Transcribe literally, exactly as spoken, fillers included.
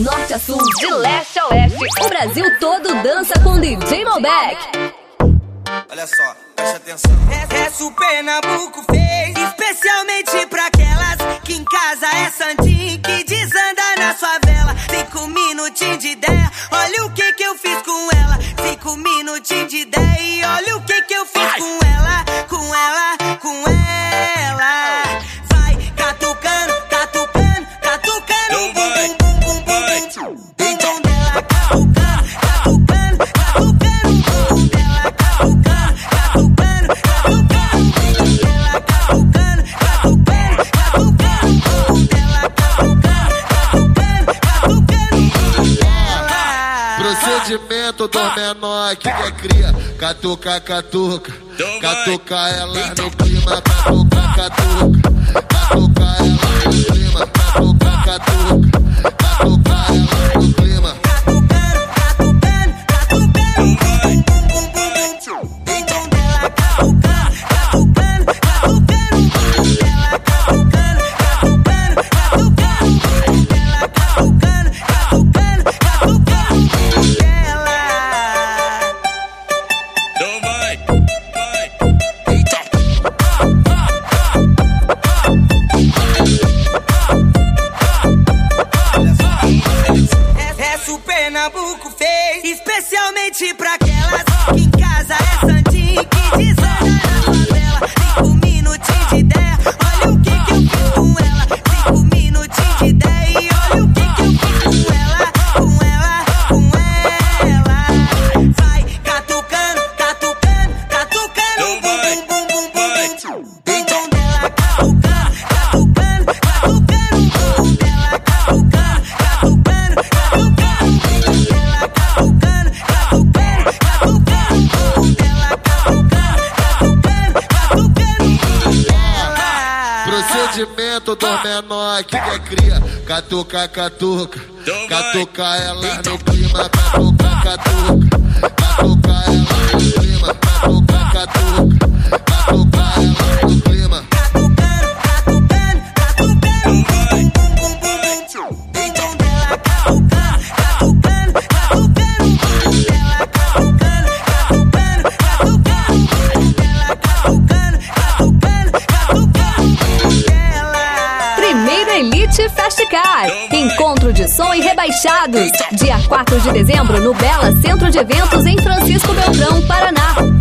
norte a sul, de leste a oeste, o Brasil todo dança com D J Malbec. Olha só, preste atenção. É, é Pernambuco fez especialmente pra aquelas que em casa é santinho, que desanda na favela. Cinco minutinhos de ideia, olha o que que eu fiz com ela. Cinco minutinhos de ideia e olha o que que eu fiz com ela, com ela, com ela. Vai catucando, catucando, catucando, bum bum bum bum bum bum. Então dela catucando, catucando, catucando, bum dela catucando, catucando, catucando, dela catucando, catucando, catucando, bum dela catucando, catucando, catucando, dela. Procedimento do menor que é cria, catuca, catuca, catuca ela no clima, catuca, catuca, catuca ela no clima, catuca, catuca, catuca ela no clima. Catucando, catucando, catucando, bum bum bum bum bum. Então dela catucando, catucando, catucando, bum dela catucando, catucando, catucando, bum dela catucando, catucando, catucando, bum dela. Então vai, vai. Eita. É, é Pernambuco fez especialmente pra aquelas que em casa é santinho, que desanda na favela. Cinco minutinhos de ideia, olha o que que eu fiz com ela. Cinco minutinhos de ideia e olha o que que eu fiz com ela, com ela, com ela. Vai catucando, catucando, catucando, bum bum bum bum bum bum. Então dela catucando, catucando, catucando, bum dela catucando, catucando, catucando, bum dela catucando, catucando, catucando, bum dela catucando, catucando, catucando, bum dela. Procedimento do menor que é cria, catuca, catuca, catuca ela no clima, catuca, catuca, catuca ela no clima, catuca, catuca, catuca ela no clima. Catucando, catucando, catucando, bum bum bum bum bum. Então dela catucando, catucando, catucando, bum dela catucando, catucando, catucando, bum dela catucando, catucando, catucando, bum dela. Primeiro Elite Festicar, encontro de som e rebaixados, dia quatro de dezembro no Bela Centro de Eventos em Francisco Beltrão, Paraná.